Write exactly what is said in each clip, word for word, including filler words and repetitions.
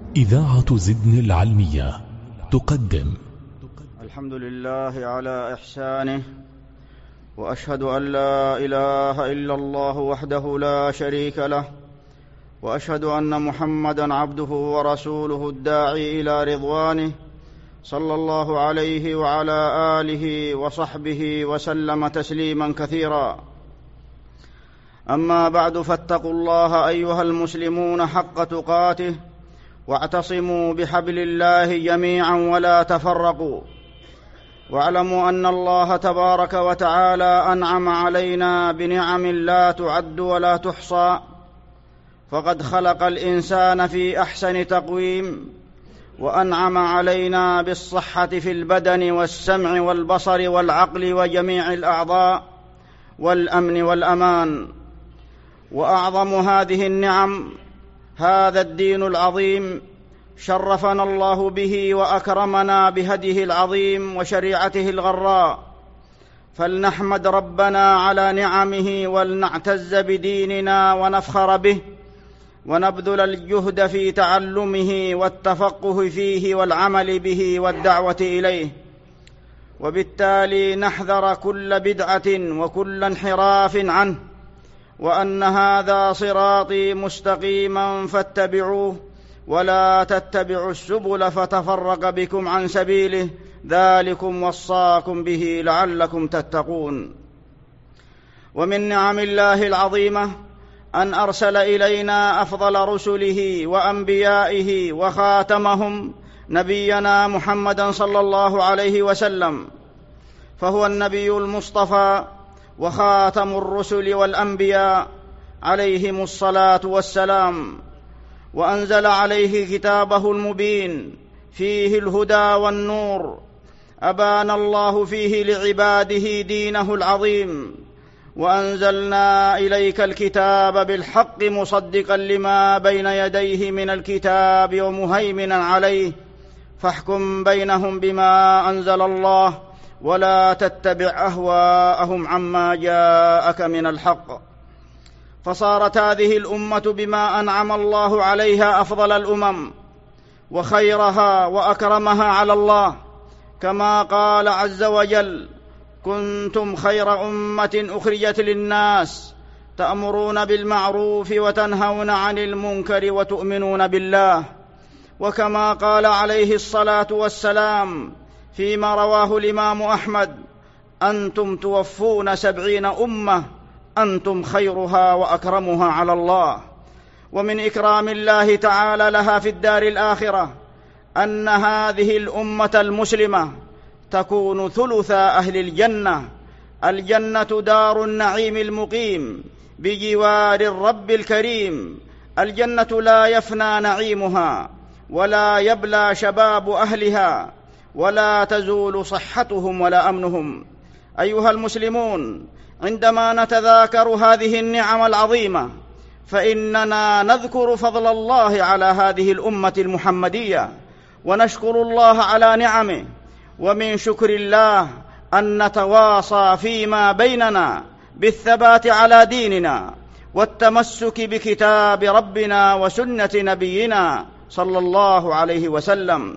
إذاعة زدن العلمية تقدم. الحمد لله على إحسانه، وأشهد أن لا إله إلا الله وحده لا شريك له، وأشهد أن محمدًا عبده ورسوله الداعي إلى رضوانه، صلى الله عليه وعلى آله وصحبه وسلم تسليمًا كثيرًا. أما بعد، فاتقوا الله أيها المسلمون حق تقاته، واعتصموا بحبل الله جميعا ولا تفرقوا، واعلموا أن الله تبارك وتعالى أنعم علينا بنعم لا تعد ولا تحصى، فقد خلق الإنسان في أحسن تقويم، وأنعم علينا بالصحة في البدن والسمع والبصر والعقل وجميع الأعضاء، والأمن والأمان. وأعظم هذه النعم هذا الدين العظيم، شرفنا الله به وأكرمنا بهديه العظيم وشريعته الغراء، فلنحمد ربنا على نعمه ولنعتز بديننا ونفخر به، ونبذل الجهد في تعلمه والتفقه فيه والعمل به والدعوة إليه، وبالتالي نحذر كل بدعة وكل انحراف عنه، وأن هذا صراطي مستقيما فاتبعوه، ولا تتبعوا السبل فتفرق بكم عن سبيله، ذلكم وصاكم به لعلكم تتقون. ومن نعم الله العظيمة أن أرسل إلينا أفضل رسله وأنبيائه وخاتمهم نبينا محمدًا صلى الله عليه وسلم، فهو النبي المصطفى وخاتم الرسل والأنبياء عليهم الصلاة والسلام، وأنزل عليه كتابه المبين فيه الهدى والنور، أبان الله فيه لعباده دينه العظيم، وأنزلنا إليك الكتاب بالحق مصدقا لما بين يديه من الكتاب ومهيمنا عليه، فاحكم بينهم بما أنزل الله، ولا تتبع أهواءهم عما جاءك من الحق. فصارت هذه الأمة بما أنعم الله عليها أفضل الأمم وخيرها وأكرمها على الله، كما قال عز وجل: كنتم خير أمة أخرجت للناس تأمرون بالمعروف وتنهون عن المنكر وتؤمنون بالله. وكما قال عليه الصلاة والسلام فيما رواه الإمام أحمد: أنتم توفون سبعين أمة أنتم خيرها وأكرمها على الله. ومن إكرام الله تعالى لها في الدار الآخرة أن هذه الأمة المسلمة تكون ثلثا أهل الجنة. الجنة دار النعيم المقيم بجوار الرب الكريم، الجنة لا يفنى نعيمها، ولا يبلى شباب أهلها، ولا تزول صحتهم ولا أمنهم. أيها المسلمون، عندما نتذاكر هذه النعم العظيمة فإننا نذكر فضل الله على هذه الأمة المحمدية، ونشكر الله على نعمه. ومن شكر الله أن نتواصى فيما بيننا بالثبات على ديننا والتمسك بكتاب ربنا وسنة نبينا صلى الله عليه وسلم،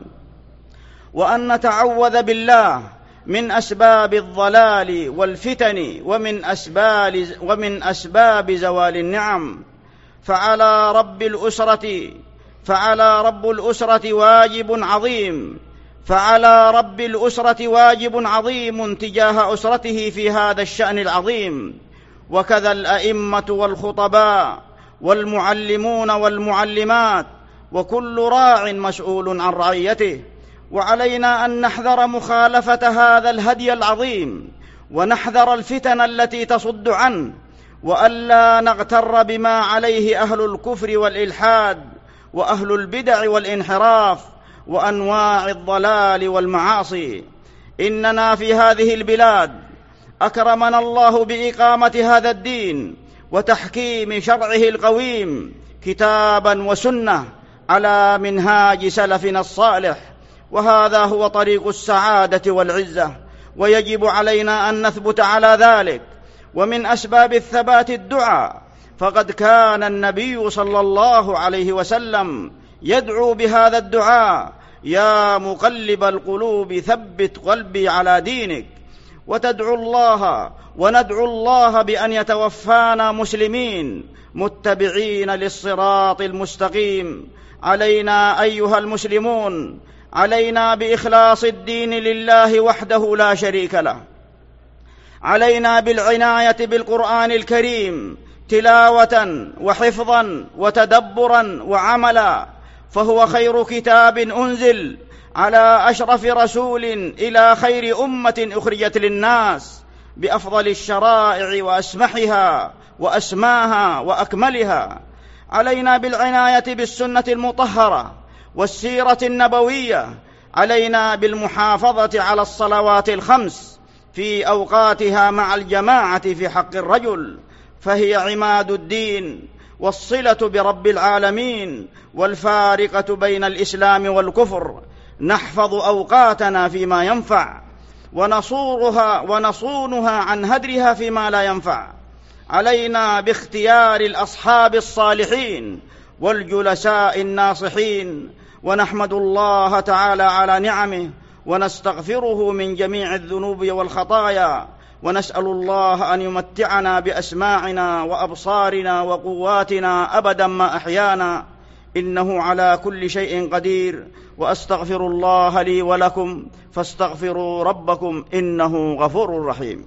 وأن نتعوذ بالله من أسباب الضلال والفتن ومن أسباب, ومن أسباب زوال النعم. فعلى رب الأسرة فعلى رب الأسرة واجب عظيم فعلى رب الأسرة واجب عظيم تجاه أسرته في هذا الشأن العظيم، وكذا الأئمة والخطباء والمعلمون والمعلمات، وكل راع مسؤول عن رعيته. وعلينا أن نحذر مخالفة هذا الهدي العظيم، ونحذر الفتن التي تصد عنه، وألا نغتر بما عليه أهل الكفر والإلحاد وأهل البدع والانحراف وأنواع الضلال والمعاصي. إننا في هذه البلاد أكرمنا الله بإقامة هذا الدين وتحكيم شرعه القويم كتابا وسنة على منهاج سلفنا الصالح، وهذا هو طريق السعادة والعزة، ويجب علينا أن نثبت على ذلك. ومن أسباب الثبات الدعاء، فقد كان النبي صلى الله عليه وسلم يدعو بهذا الدعاء: يا مقلب القلوب ثبت قلبي على دينك. وتدعو الله وندعو الله بأن يتوفانا مسلمين متبعين للصراط المستقيم. علينا أيها المسلمون، علينا بإخلاص الدين لله وحده لا شريك له. علينا بالعناية بالقرآن الكريم تلاوة وحفظا وتدبرا وعملا، فهو خير كتاب أنزل على أشرف رسول إلى خير أمة أخرجت للناس، بأفضل الشرائع وأسمحها وأسماها وأكملها. علينا بالعناية بالسنة المطهرة والسيرة النبوية. علينا بالمحافظة على الصلوات الخمس في أوقاتها مع الجماعة في حق الرجل، فهي عماد الدين والصلة برب العالمين والفارقة بين الإسلام والكفر. نحفظ أوقاتنا فيما ينفع ونصورها ونصونها عن هدرها فيما لا ينفع. علينا باختيار الأصحاب الصالحين والجلساء الناصحين، ونحمد الله تعالى على نعمه ونستغفره من جميع الذنوب والخطايا، ونسأل الله أن يمتعنا بأسماعنا وأبصارنا وقواتنا أبدا ما أحيانا، إنه على كل شيء قدير. وأستغفر الله لي ولكم فاستغفروا ربكم إنه غفور رحيم.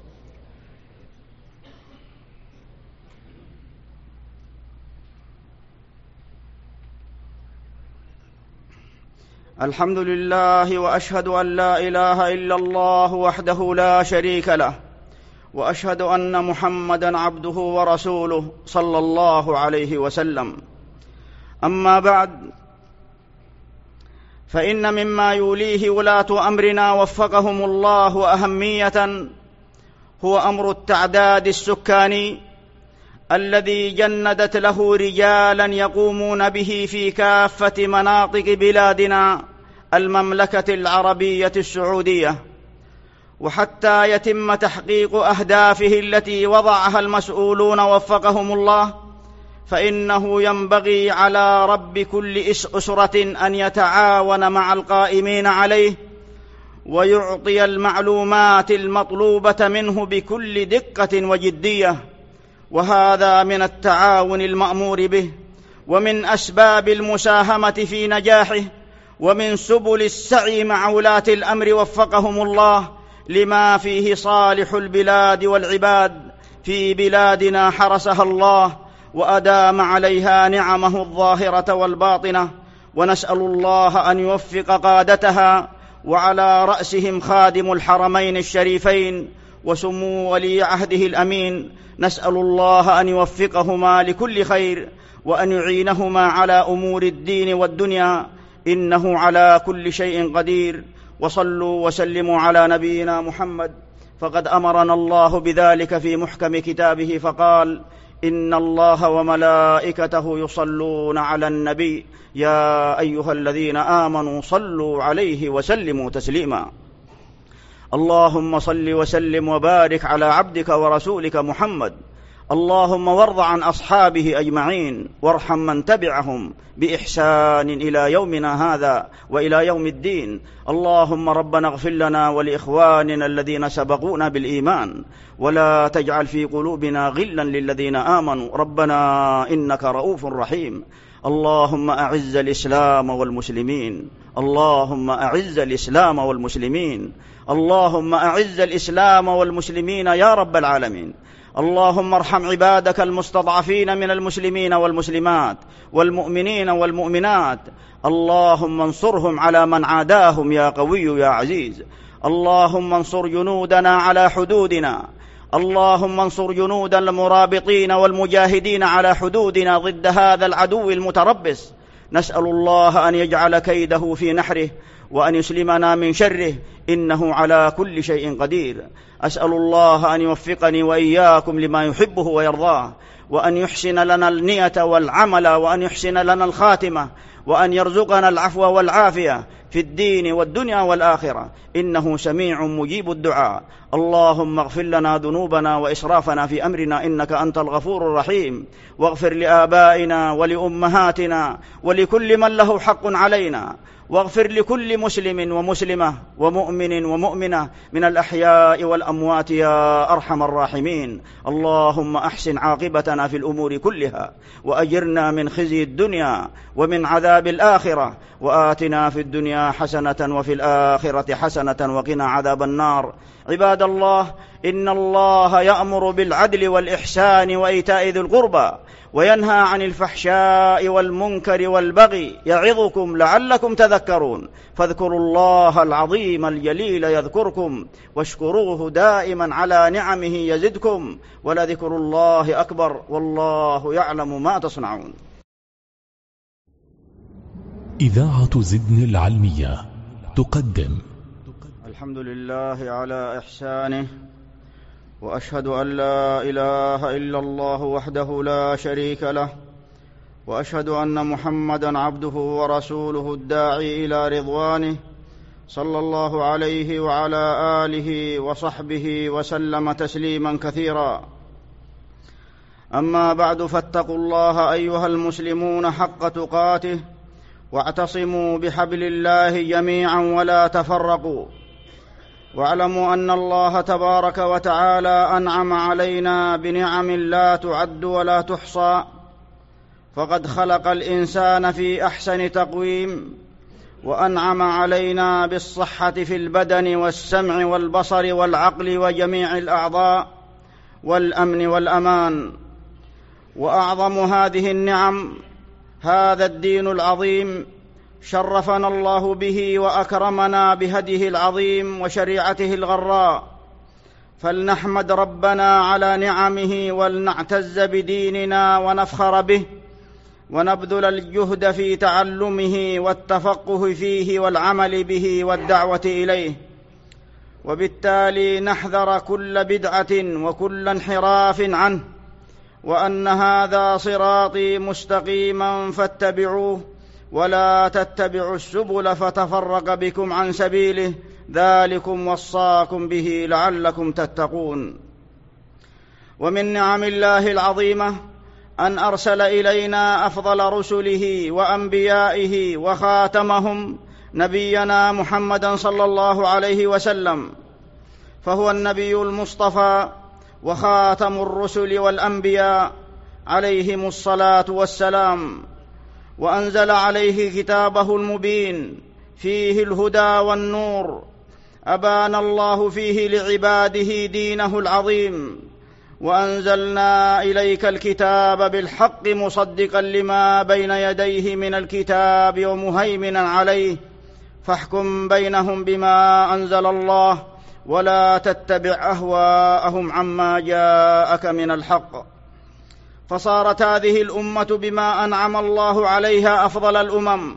الحمد لله، وأشهد أن لا إله إلا الله وحده لا شريك له، وأشهد أن محمدًا عبده ورسوله صلى الله عليه وسلم. أما بعد، فإن مما يوليه ولاة أمرنا وفقهم الله أهمية هو أمر التعداد السكاني الذي جندت له رجالا يقومون به في كافة مناطق بلادنا المملكة العربية السعودية. وحتى يتم تحقيق أهدافه التي وضعها المسؤولون وفقهم الله، فإنه ينبغي على رب كل أسرة أن يتعاون مع القائمين عليه ويعطي المعلومات المطلوبة منه بكل دقة وجدية، وهذا من التعاون المأمور به، ومن أسباب المساهمة في نجاحه، ومن سبل السعي مع ولاة الأمر وفقهم الله لما فيه صالح البلاد والعباد. في بلادنا حرسها الله وأدام عليها نعمه الظاهرة والباطنة، ونسأل الله أن يوفق قادتها، وعلى رأسهم خادم الحرمين الشريفين وسمو ولي عهده الأمين. نسأل الله أن يوفقهما لكل خير، وأن يعينهما على أمور الدين والدنيا، إنه على كل شيء قدير. وصلوا وسلموا على نبينا محمد، فقد أمرنا الله بذلك في محكم كتابه فقال: إن الله وملائكته يصلون على النبي يا أيها الذين آمنوا صلوا عليه وسلموا تسليما. اللهم صل وسلم وبارك على عبدك ورسولك محمد. اللهم وارض عن أصحابه أجمعين، وارحم من تبعهم بإحسان إلى يومنا هذا وإلى يوم الدين. اللهم ربنا اغفر لنا ولإخواننا الذين سبقونا بالإيمان، ولا تجعل في قلوبنا غلا للذين آمنوا ربنا إنك رؤوف رحيم. اللهم أعز الإسلام والمسلمين، اللهم أعز الإسلام والمسلمين، اللهم أعز الإسلام والمسلمين يا رب العالمين. اللهم ارحم عبادك المستضعفين من المسلمين والمسلمات والمؤمنين والمؤمنات. اللهم انصرهم على من عاداهم يا قوي يا عزيز. اللهم انصر جنودنا على حدودنا. اللهم انصر جنود المرابطين والمجاهدين على حدودنا ضد هذا العدو المتربص. نسأل الله أن يجعل كيده في نحره، وأن يسلمنا من شره، إنه على كل شيء قدير. أسأل الله أن يوفقني وإياكم لما يحبه ويرضاه، وأن يحسن لنا النية والعمل، وأن يحسن لنا الخاتمة، وأن يرزقنا العفو والعافية في الدين والدنيا والآخرة، إنه سميع مجيب الدعاء. اللهم اغفر لنا ذنوبنا وإسرافنا في أمرنا إنك أنت الغفور الرحيم، واغفر لآبائنا ولأمهاتنا ولكل من له حق علينا، واغفر لكل مسلم ومسلمة ومؤمن ومؤمنة من الأحياء والأموات يا أرحم الراحمين. اللهم أحسن عاقبتنا في الأمور كلها، وأجرنا من خزي الدنيا ومن عذاب الآخرة، وآتنا في الدنيا حسنة وفي الآخرة حسنة وقنا عذاب النار. عباد الله، إن الله يأمر بالعدل والإحسان وإيتاء ذي القربى، وينهى عن الفحشاء والمنكر والبغي، يعظكم لعلكم تذكرون. فاذكروا الله العظيم الجليل يذكركم، واشكروه دائما على نعمه يزدكم، ولذكر الله أكبر، والله يعلم ما تصنعون. إذاعة زدن العلمية تقدم. الحمد لله على إحسانه، وأشهد أن لا إله إلا الله وحده لا شريك له، وأشهد أن محمدًا عبده ورسوله الداعي إلى رضوانه، صلى الله عليه وعلى آله وصحبه وسلم تسليمًا كثيرًا. أما بعد، فاتقوا الله أيها المسلمون حق تقاته، واعتصموا بحبل الله جميعًا ولا تفرقوا، واعلموا أن الله تبارك وتعالى أنعم علينا بنعم لا تعد ولا تحصى، فقد خلق الإنسان في أحسن تقويم، وأنعم علينا بالصحة في البدن والسمع والبصر والعقل وجميع الأعضاء، والأمن والأمان. وأعظم هذه النعم هذا الدين العظيم، شرفنا الله به وأكرمنا بهديه العظيم وشريعته الغراء، فلنحمد ربنا على نعمه، ولنعتز بديننا ونفخر به، ونبذل الجهد في تعلمه والتفقه فيه والعمل به والدعوة إليه، وبالتالي نحذر كل بدعة وكل انحراف عنه، وأن هذا صراطي مستقيما فاتبعوه، ولا تتبعوا السبل فتفرق بكم عن سبيله، ذلكم وصاكم به لعلكم تتقون. ومن نعم الله العظيمة أن أرسل إلينا أفضل رسله وأنبيائه وخاتمهم، نبينا محمدًا صلى الله عليه وسلم، فهو النبي المصطفى وخاتم الرسل والأنبياء عليهم الصلاة والسلام، وأنزل عليه كتابه المبين فيه الهدى والنور، أبان الله فيه لعباده دينه العظيم. وأنزلنا إليك الكتاب بالحق مصدقا لما بين يديه من الكتاب ومهيمنا عليه، فاحكم بينهم بما أنزل الله، ولا تتبع أهواءهم عما جاءك من الحق. فصارت هذه الأمة بما أنعم الله عليها أفضل الأمم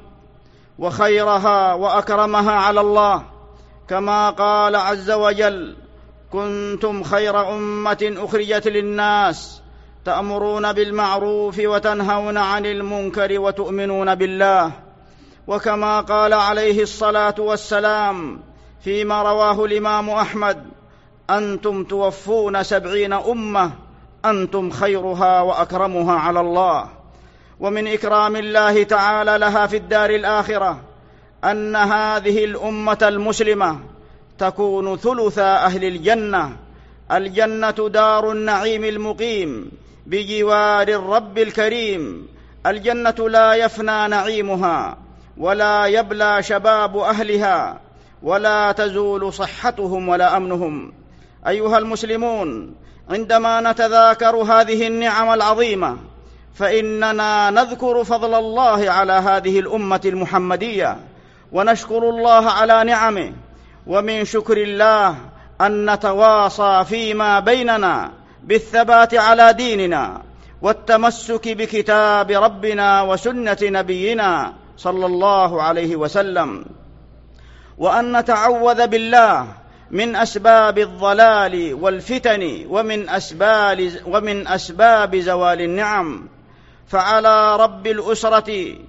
وخيرها وأكرمها على الله، كما قال عز وجل: كنتم خير أمة أخرجت للناس تأمرون بالمعروف وتنهون عن المنكر وتؤمنون بالله. وكما قال عليه الصلاة والسلام فيما رواه الإمام أحمد: أنتم توفون سبعين أمة أنتم خيرها وأكرمها على الله. ومن إكرام الله تعالى لها في الدار الآخرة أن هذه الأمة المسلمة تكون ثلثا أهل الجنة. الجنة دار النعيم المقيم بجوار الرب الكريم، الجنة لا يفنى نعيمها، ولا يبلى شباب أهلها، ولا تزول صحتهم ولا أمنهم. أيها المسلمون، عندما نتذاكر هذه النعم العظيمة فإننا نذكر فضل الله على هذه الأمة المحمدية، ونشكر الله على نعمه. ومن شكر الله أن نتواصى فيما بيننا بالثبات على ديننا والتمسك بكتاب ربنا وسنة نبينا صلى الله عليه وسلم، وأن نتعوذ بالله من أسباب الضلال والفتن ومن أسباب, ومن أسباب زوال النعم. فعلى رب الأسرة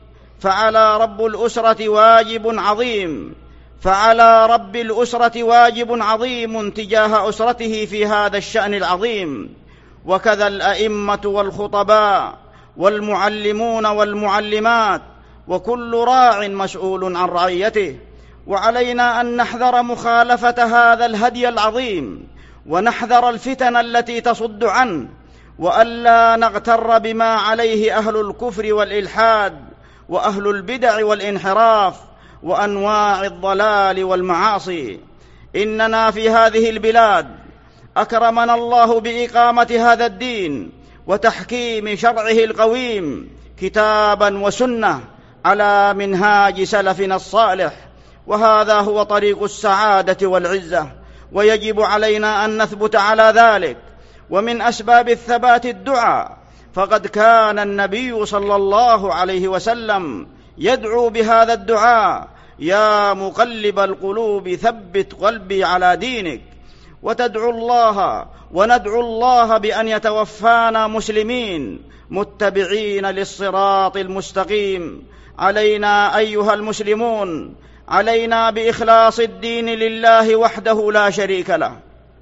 فعلى رب الأسرة واجب عظيم فعلى رب الأسرة واجب عظيم تجاه أسرته في هذا الشأن العظيم، وكذا الأئمة والخطباء والمعلمون والمعلمات، وكل راع مسؤول عن رعيته. وعلينا أن نحذر مخالفة هذا الهدي العظيم، ونحذر الفتن التي تصد عنه، وألا نغتر بما عليه أهل الكفر والإلحاد وأهل البدع والانحراف وأنواع الضلال والمعاصي. إننا في هذه البلاد أكرمنا الله بإقامة هذا الدين وتحكيم شرعه القويم كتابا وسنة على منهاج سلفنا الصالح، وهذا هو طريق السعادة والعزة، ويجب علينا أن نثبت على ذلك. ومن أسباب الثبات الدعاء، فقد كان النبي صلى الله عليه وسلم يدعو بهذا الدعاء: يا مقلب القلوب ثبت قلبي على دينك. وتدعو الله وندعو الله بأن يتوفانا مسلمين متبعين للصراط المستقيم. علينا أيها المسلمون، علينا بإخلاص الدين لله وحده لا شريك له.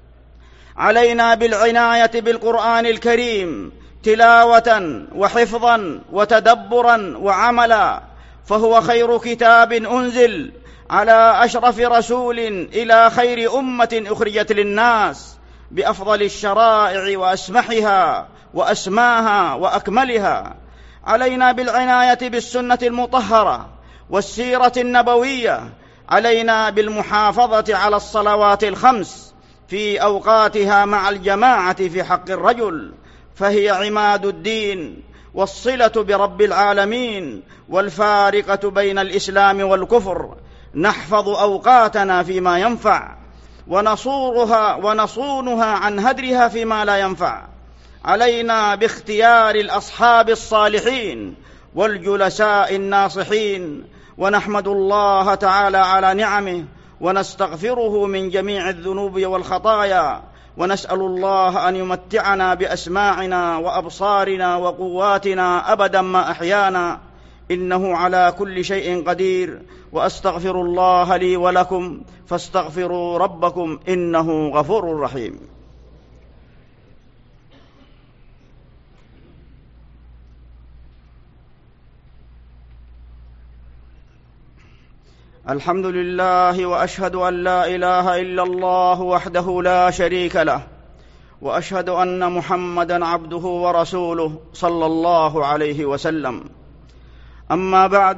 علينا بالعناية بالقرآن الكريم تلاوة وحفظا وتدبرا وعملا، فهو خير كتاب أنزل على أشرف رسول إلى خير أمة أخرجت للناس، بأفضل الشرائع وأسمحها وأسماها وأكملها. علينا بالعناية بالسنة المطهرة والسيرة النبوية. علينا بالمحافظة على الصلوات الخمس في أوقاتها مع الجماعة في حق الرجل، فهي عماد الدين والصلة برب العالمين والفارقة بين الإسلام والكفر. نحفظ أوقاتنا فيما ينفع، ونصورها ونصونها عن هدرها فيما لا ينفع. علينا باختيار الأصحاب الصالحين والجلساء الناصحين، ونحمد الله تعالى على نعمه، ونستغفره من جميع الذنوب والخطايا، ونسأل الله أن يمتعنا بأسماعنا وأبصارنا وقواتنا أبدا ما أحيانا، إنه على كل شيء قدير. وأستغفر الله لي ولكم فاستغفروا ربكم إنه غفور رحيم. الحمد لله، وأشهد أن لا إله إلا الله وحده لا شريك له، وأشهد أن محمدًا عبده ورسوله صلى الله عليه وسلم. أما بعد،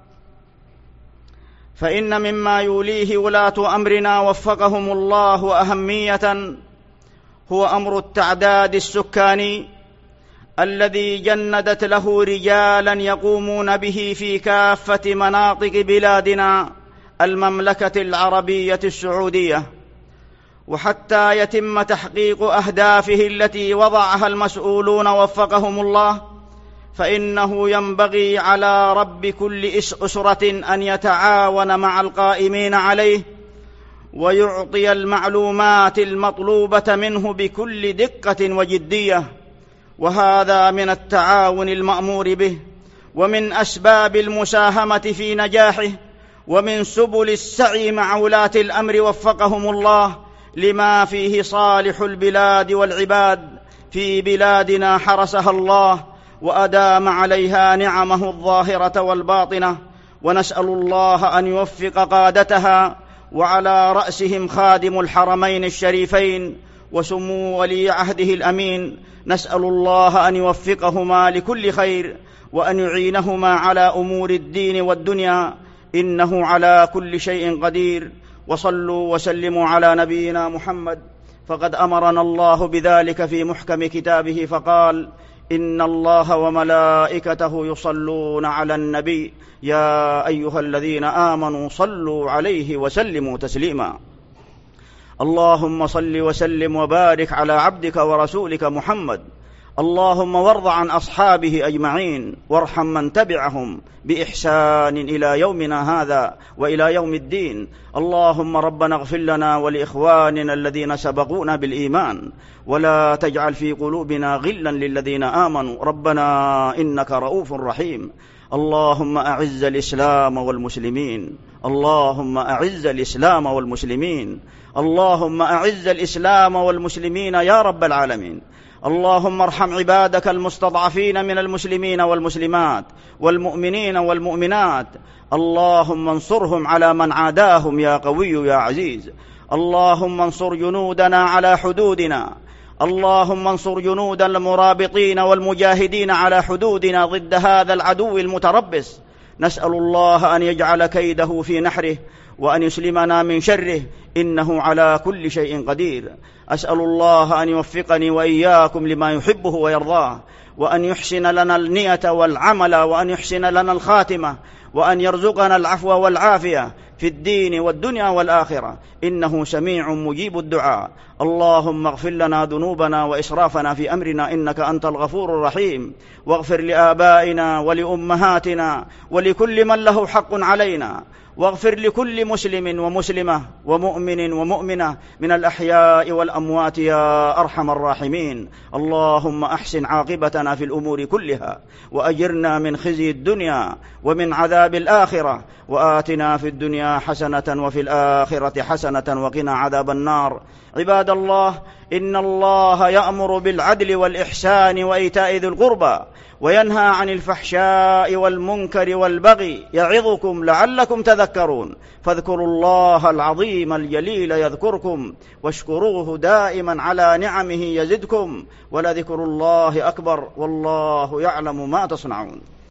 فإن مما يوليه ولاة أمرنا وفقهم الله أهمية هو أمر التعداد السكاني الذي جندت له رجالا يقومون به في كافة مناطق بلادنا المملكة العربية السعودية. وحتى يتم تحقيق أهدافه التي وضعها المسؤولون وفقهم الله، فإنه ينبغي على رب كل أسرة أن يتعاون مع القائمين عليه، ويعطي المعلومات المطلوبة منه بكل دقة وجدية، وهذا من التعاون المأمور به، ومن أسباب المساهمة في نجاحه، ومن سبل السعي مع ولاة الأمر وفقهم الله لما فيه صالح البلاد والعباد في بلادنا حرسها الله وأدام عليها نعمه الظاهرة والباطنة. ونسأل الله أن يوفق قادتها، وعلى رأسهم خادم الحرمين الشريفين وسمو ولي عهده الأمين. نسأل الله أن يوفقهما لكل خير، وأن يعينهما على أمور الدين والدنيا، إنه على كل شيء قدير. وصلوا وسلموا على نبينا محمد، فقد أمرنا الله بذلك في محكم كتابه فقال: إن الله وملائكته يصلون على النبي يا أيها الذين آمنوا صلوا عليه وسلموا تسليما. اللهم صل وسلم وبارك على عبدك ورسولك محمد. اللهم وارض عن أصحابه أجمعين، وارحم من تبعهم بإحسان إلى يومنا هذا وإلى يوم الدين. اللهم ربنا اغفر لنا ولإخواننا الذين سبقونا بالإيمان، ولا تجعل في قلوبنا غلا للذين آمنوا، ربنا إنك رؤوف رحيم. اللهم أعز الإسلام والمسلمين، اللهم أعز الإسلام والمسلمين، اللهم أعز الإسلام والمسلمين يا رب العالمين. اللهم ارحم عبادك المستضعفين من المسلمين والمسلمات والمؤمنين والمؤمنات، اللهم انصرهم على من عاداهم يا قوي يا عزيز. اللهم انصر جنودنا على حدودنا، اللهم انصر جنود المرابطين والمجاهدين على حدودنا ضد هذا العدو المتربص. نسأل الله أن يجعل كيده في نحره وأن يسلمنا من شره، إنه على كل شيء قدير. أسأل الله أن يوفقني وإياكم لما يحبه ويرضاه، وأن يحسن لنا النية والعمل، وأن يحسن لنا الخاتمة، وأن يرزقنا العفو والعافية في الدين والدنيا والآخرة، إنه سميع مجيب الدعاء. اللهم اغفر لنا ذنوبنا وإسرافنا في أمرنا إنك أنت الغفور الرحيم، واغفر لآبائنا ولأمهاتنا ولكل من له حق علينا، واغفر لكل مسلم ومسلمة ومؤمن ومؤمنة من الأحياء والأموات يا أرحم الراحمين. اللهم أحسن عاقبتنا في الأمور كلها، وأجرنا من خزي الدنيا ومن عذاب الآخرة، وآتنا في الدنيا حسنة وفي الآخرة حسنة وقنا عذاب النار. عباد الله، إن الله يأمر بالعدل والإحسان وإيتاء ذي القربى، وينهى عن الفحشاء والمنكر والبغي، يعظكم لعلكم تذكرون. فاذكروا الله العظيم الجليل يذكركم، واشكروه دائما على نعمه يزدكم، ولذكر الله أكبر، والله يعلم ما تصنعون.